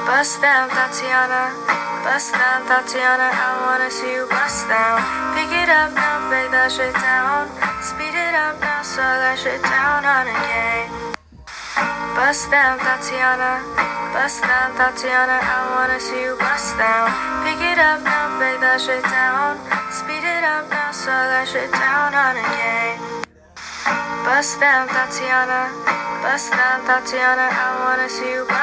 Bust down, Tatiana. Bust down, Tatiana. I wanna see you bust down. Pick it up now, break that shit down. Speed it up now, slow that shit down on again. Bust down, Tatiana. Bust down, Tatiana. I wanna see you bust down. Pick it up now, break that shit down. Speed it up now, slow that shit down on again. Bust down, Tatiana. Bust down, Tatiana. I wanna see you bust down.